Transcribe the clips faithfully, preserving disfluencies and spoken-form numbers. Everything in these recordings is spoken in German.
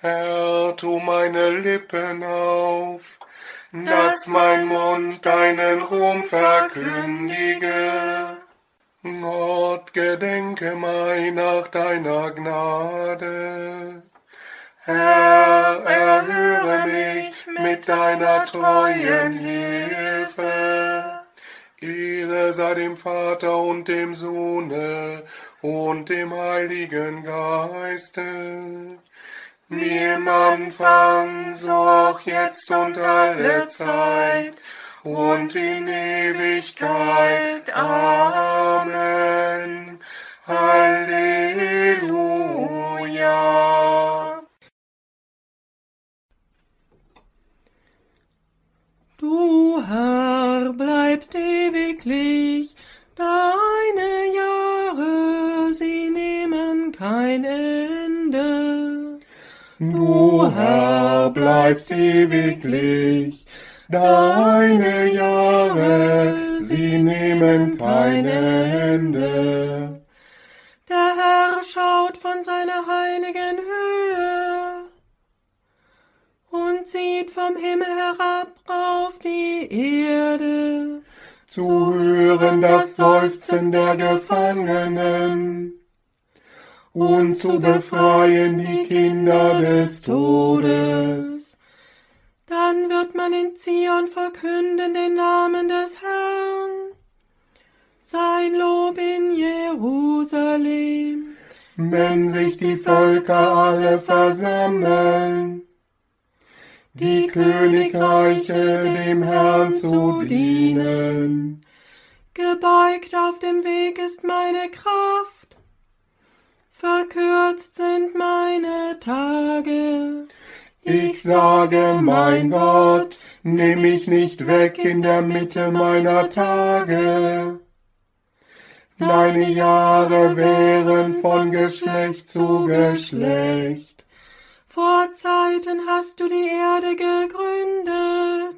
Herr, tu meine Lippen auf, dass mein Mund deinen Ruhm verkündige. Gott, gedenke meiner deiner Gnade. Herr, erhöre mich mit deiner treuen Hilfe. Ehre sei dem Vater und dem Sohne und dem Heiligen Geiste, wie im Anfang, so auch jetzt und alle Zeit und in Ewigkeit. Amen. Halleluja. Du, Herr, bleibst ewiglich, deine Jahre, sie nehmen kein Ende. Du, Herr, bleibst ewiglich, deine Jahre, sie nehmen kein Ende. Der Herr schaut von seiner heiligen Höhe und sieht vom Himmel herab auf die Erde, zu hören das Seufzen der Gefangenen und zu befreien die Kinder des Todes. Dann wird man in Zion verkünden den Namen des Herrn, sein Lob in Jerusalem. Wenn sich die Völker alle versammeln, die Königreiche dem Herrn zu dienen. Gebeugt auf dem Weg ist meine Kraft, verkürzt sind meine Tage. Ich sage, mein Gott, nimm mich nicht weg in der Mitte meiner Tage. Deine Jahre wären von Geschlecht zu Geschlecht. Vor Zeiten hast du die Erde gegründet,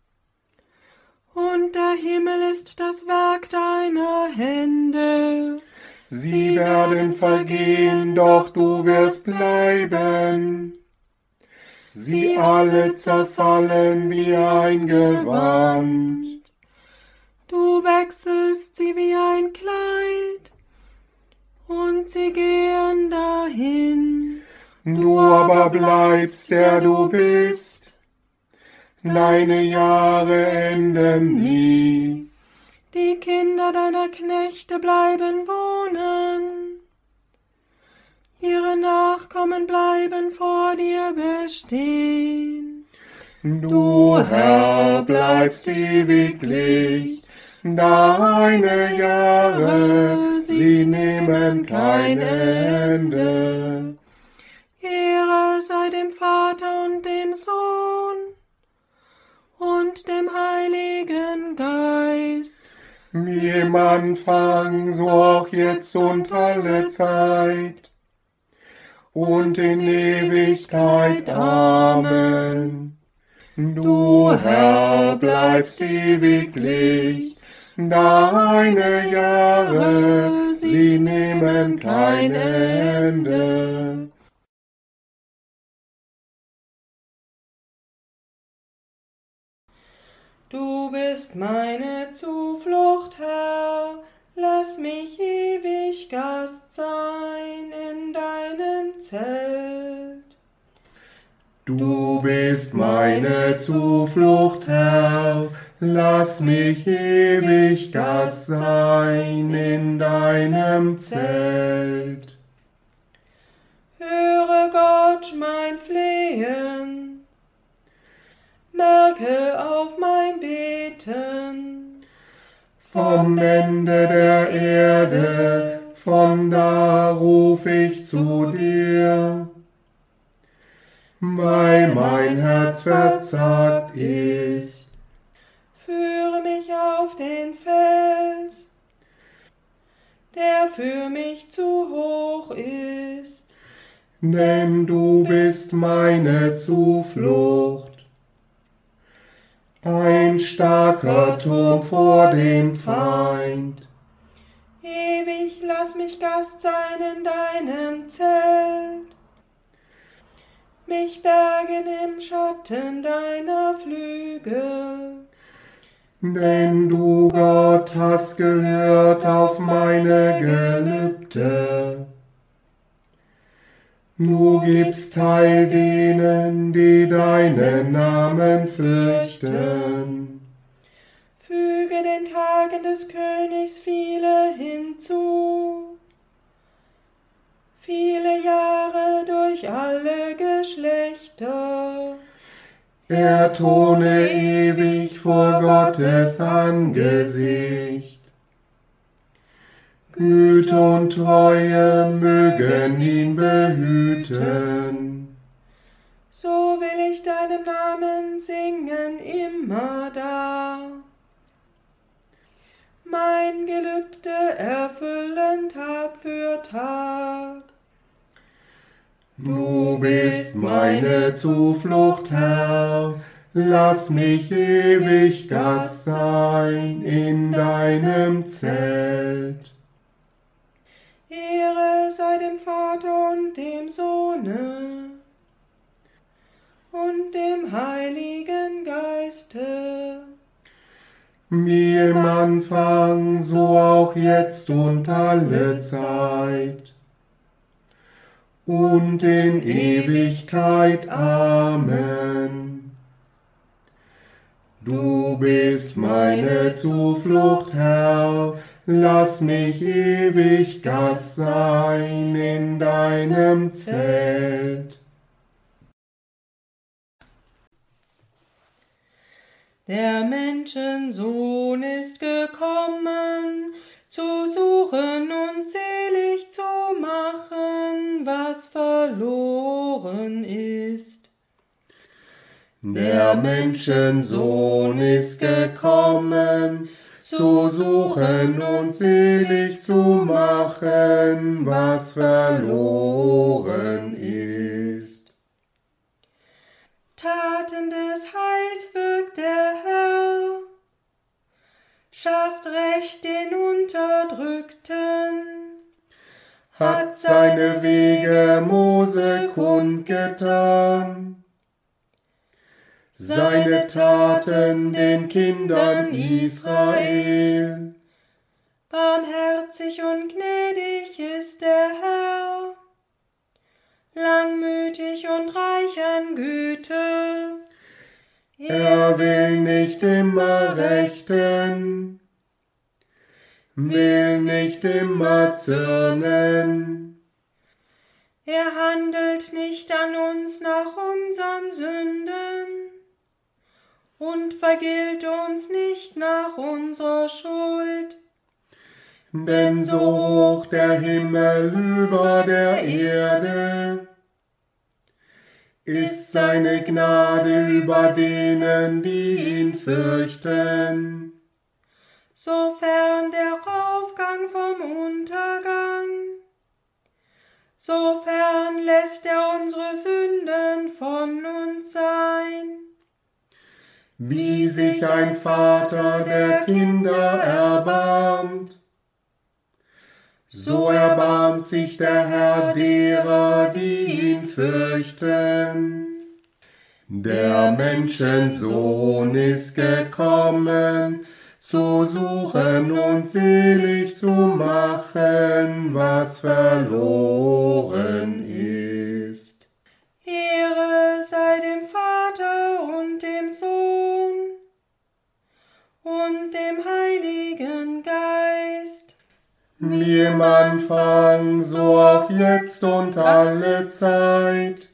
und der Himmel ist das Werk deiner Hände. Sie werden vergehen, doch du wirst bleiben. Sie alle zerfallen wie ein Gewand. Du wechselst sie wie ein Kleid, und sie gehen dahin. Du aber bleibst, der du bist. Deine Jahre enden nie. Die Kinder deiner Knechte bleiben wohnen. Ihre Nachkommen bleiben vor dir bestehen. Du, Herr, bleibst ewiglich. Deine Jahre, sie nehmen kein Ende. Ehre sei dem Vater und dem Sohn und dem Heiligen Geist. Wie im Anfang, so auch jetzt und alle Zeit und in Ewigkeit. Amen. Du, Herr, bleibst ewiglich. Deine Jahre, sie nehmen kein Ende. Du bist meine Zuflucht, Herr, lass mich ewig Gast sein in deinem Zelt. Du bist meine Zuflucht, Herr, lass mich ewig Gast sein in deinem Zelt. Höre Gott mein Flehen, merke auf mein Beten. Vom Ende der Erde, von da ruf ich zu dir, weil mein Herz verzagt ist. Führe mich auf den Fels, der für mich zu hoch ist. Denn du bist meine Zuflucht, ein starker Turm vor dem Feind. Ewig lass mich Gast sein in deinem Zelt. mich bergen im Schatten deiner Flügel. Denn du, Gott, hast gehört auf meine Gelübde. Du gibst Heil denen, die deinen Namen fürchten. Füge den Tagen des Königs viele hinzu, viele Jahre durch alle Geschlechter. Er throne ewig vor Gottes Angesicht. Güte und Treue mögen ihn behüten. So will ich deinem Namen singen immerdar. Mein Gelübde erfüllen Tag für Tag. Du bist meine Zuflucht, Herr, lass mich ewig Gast sein in deinem Zelt. Ehre sei dem Vater und dem Sohne und dem Heiligen Geiste. Wie im Anfang, so auch jetzt und alle Zeit und in Ewigkeit. Amen. Du bist meine Zuflucht, Herr, lass mich ewig Gast sein in deinem Zelt. Der Menschensohn ist gekommen, zu suchen und selig zu machen, was verloren ist. Der Menschensohn ist gekommen, zu suchen und selig zu machen, was verloren ist. Taten des Heils wirkt der Herr, schafft Recht den Unterdrückten, Hat seine Wege Mose kundgetan, seine Taten den Kindern Israel. Barmherzig und gnädig ist der Herr, langmütig und reich an Güte. Er will nicht immer rechten, will nicht immer zürnen. Er handelt nicht an uns nach unseren Sünden und vergilt uns nicht nach unserer Schuld. Denn so hoch der Himmel über der Erde, ist seine Gnade über denen, die ihn fürchten. Sofern der Aufgang vom Untergang, sofern lässt er unsere Sünden von uns sein. Wie sich ein Vater der Kinder erbarmt, so erbarmt sich der Herr derer, die ihn fürchten. Der Menschensohn ist gekommen, zu suchen und selig zu machen, was verloren ist. Ehre sei dem Vater und dem Sohn und dem Heiligen Geist. Wie im Anfang, so auch jetzt und alle Zeit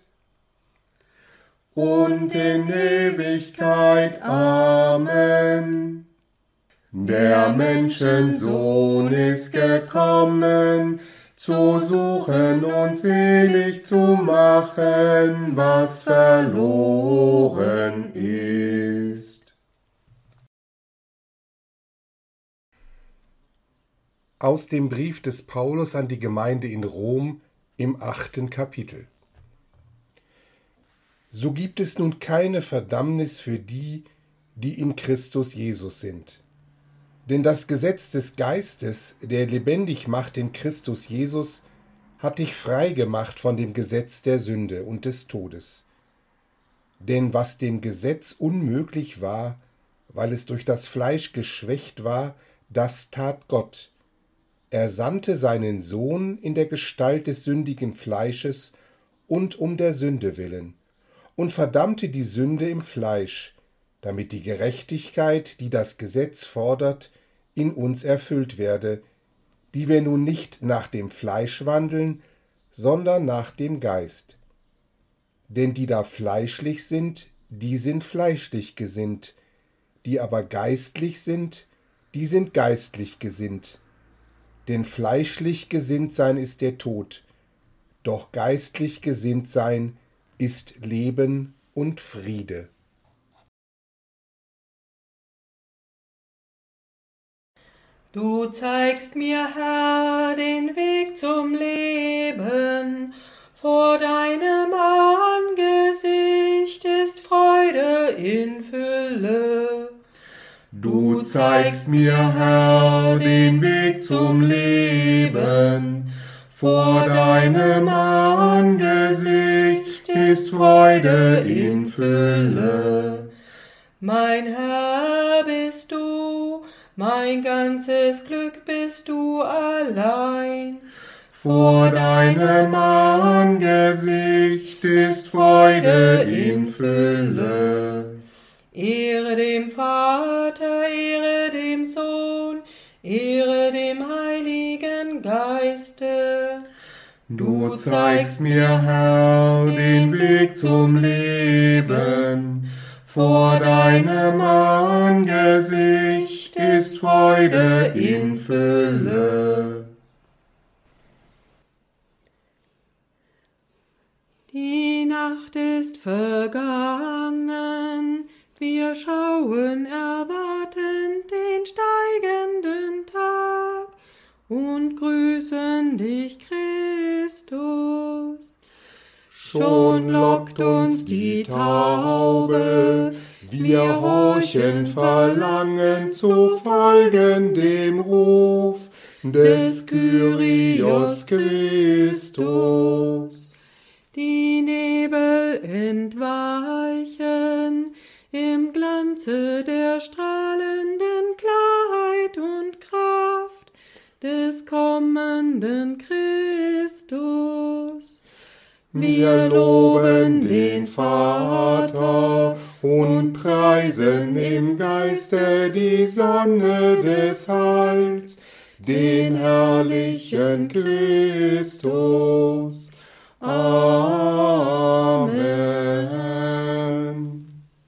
und in Ewigkeit. Amen. Der Menschensohn ist gekommen, zu suchen und selig zu machen, was verloren ist. Aus dem Brief des Paulus an die Gemeinde in Rom im achten Kapitel. So gibt es nun keine Verdammnis für die, die in Christus Jesus sind. Denn das Gesetz des Geistes, der lebendig macht in Christus Jesus, hat dich frei gemacht von dem Gesetz der Sünde und des Todes. Denn was dem Gesetz unmöglich war, weil es durch das Fleisch geschwächt war, das tat Gott. Er sandte seinen Sohn in der Gestalt des sündigen Fleisches und um der Sünde willen und verdammte die Sünde im Fleisch, damit die Gerechtigkeit, die das Gesetz fordert, in uns erfüllt werde, die wir nun nicht nach dem Fleisch wandeln, sondern nach dem Geist. Denn die da fleischlich sind, die sind fleischlich gesinnt, die aber geistlich sind, die sind geistlich gesinnt. Denn fleischlich gesinnt sein ist der Tod, doch geistlich gesinnt sein ist Leben und Friede. Du zeigst mir, Herr, den Weg zum Leben, vor deinem Angesicht ist Freude in Fülle. Du zeigst mir, Herr, den Weg zum Leben, vor deinem Angesicht ist Freude in Fülle. Mein Herr bist du, mein ganzes Glück bist du allein. Vor deinem Angesicht ist Freude in Fülle. Ehre dem Vater, Ehre dem Sohn, Ehre dem Heiligen Geiste. Du zeigst mir, Herr, den Weg zum Leben. Vor deinem Angesicht ist Freude in Fülle. Die Nacht ist vergangen, wir schauen erwartend den steigenden Tag und grüßen dich, Christus. Schon lockt uns die Taube, wir horchen verlangend zu folgen dem Ruf des Kyrios Christus. Die Nebel entweichen im Glanze der strahlenden Klarheit und Kraft des kommenden Christus. Wir loben den Vater und preisen im Geiste die Sonne des Heils, den herrlichen Christus. Amen.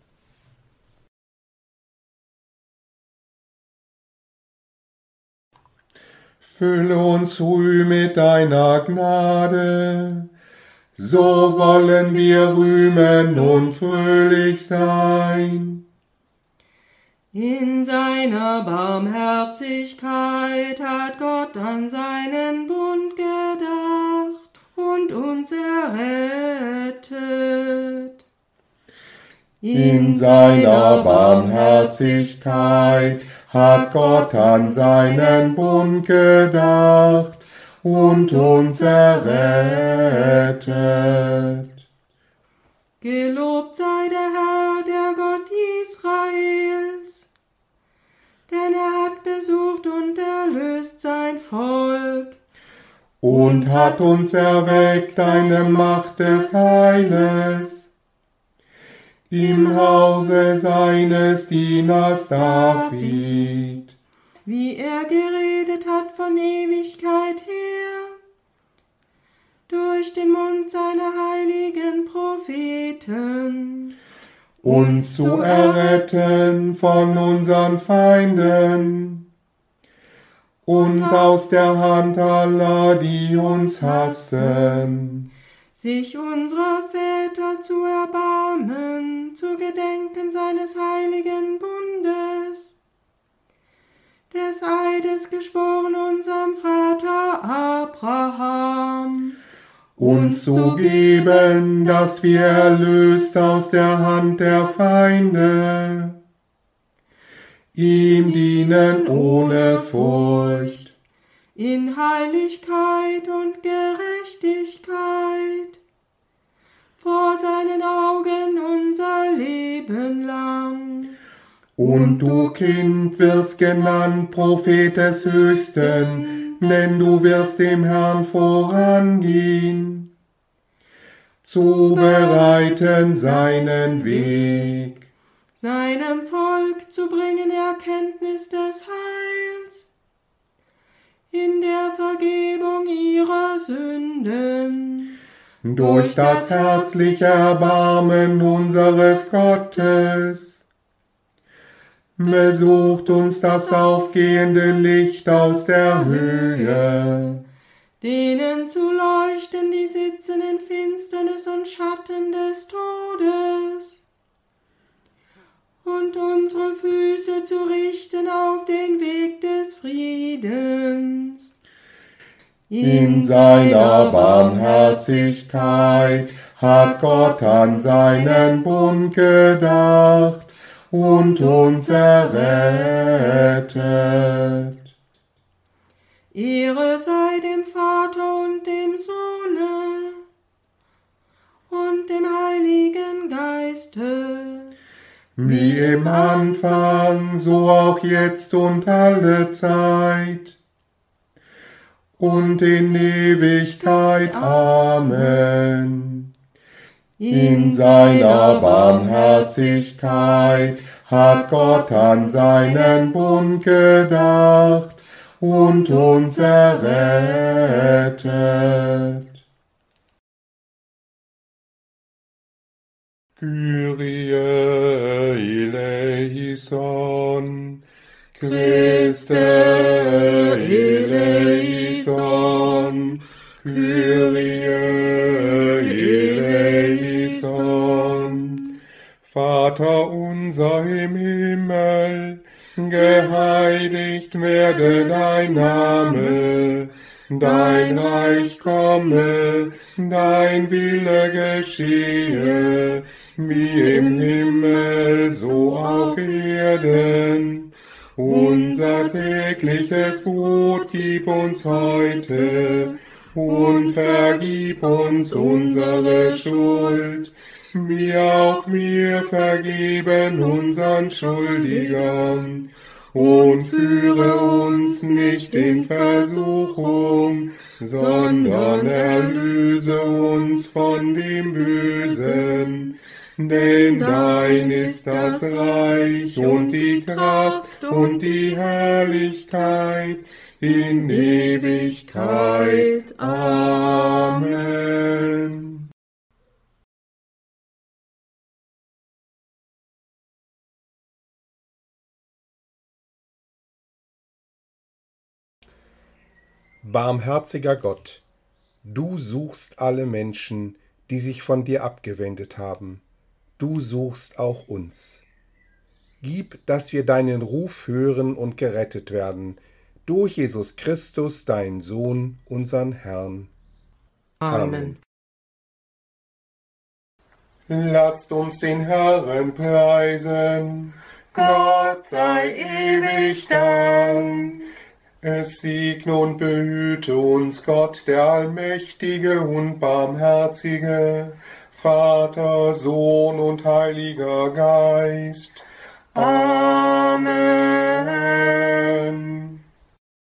Fülle uns früh mit deiner Gnade, so wollen wir rühmen und fröhlich sein. In seiner Barmherzigkeit hat Gott an seinen Bund gedacht und uns errettet. In seiner Barmherzigkeit hat Gott an seinen Bund gedacht und uns errettet. Gelobt sei der Herr, der Gott Israels, denn er hat besucht und erlöst sein Volk und hat uns erweckt eine Macht des Heiles im Hause seines Dieners David, wie er geredet hat von Ewigkeit her, durch den Mund seiner heiligen Propheten, uns zu erretten von unseren Feinden und aus der Hand aller, die uns hassen, sich unserer Väter zu erbarmen, zu gedenken seines heiligen Bundes, des Eides geschworen unserem Vater Abraham, uns zu geben, dass wir erlöst aus der Hand der Feinde, ihm dienen ohne Furcht, in Heiligkeit und Gerechtigkeit, vor seinen Augen unser Leben lang. Und du, Kind, wirst genannt Prophet des Höchsten, denn du wirst dem Herrn vorangehen, zu bereiten seinen Weg, seinem Volk zu bringen Erkenntnis des Heils, in der Vergebung ihrer Sünden, durch das herzliche Erbarmen unseres Gottes. Besucht uns das aufgehende Licht aus der Höhe, denen zu leuchten, die sitzen in Finsternis und Schatten des Todes, und unsere Füße zu richten auf den Weg des Friedens. In seiner Barmherzigkeit hat Gott an seinen Bund gedacht und uns errettet. Ehre sei dem Vater und dem Sohne und dem Heiligen Geiste, wie im Anfang, so auch jetzt und alle Zeit und in Ewigkeit. Amen. In seiner Barmherzigkeit hat Gott an seinen Bund gedacht und uns errettet. Kyrie eleison, Christe eleison, Kyrie eleison. Vater unser im Himmel, geheiligt werde dein Name, dein Reich komme, dein Wille geschehe, wie im Himmel, so auf Erden. Unser tägliches Brot gib uns heute und vergib uns unsere Schuld, wie auch wir vergeben unseren Schuldigern. Und führe uns nicht in Versuchung, sondern erlöse uns von dem Bösen. Denn dein ist das Reich und die Kraft und die Herrlichkeit in Ewigkeit. Amen. Barmherziger Gott, du suchst alle Menschen, die sich von dir abgewendet haben. Du suchst auch uns. Gib, dass wir deinen Ruf hören und gerettet werden, durch Jesus Christus, deinen Sohn, unseren Herrn. Amen. Lasst uns den Herrn preisen. Gott sei ewig Dank. Es segne und behüte uns Gott, der Allmächtige und Barmherzige, Vater, Sohn und Heiliger Geist. Amen.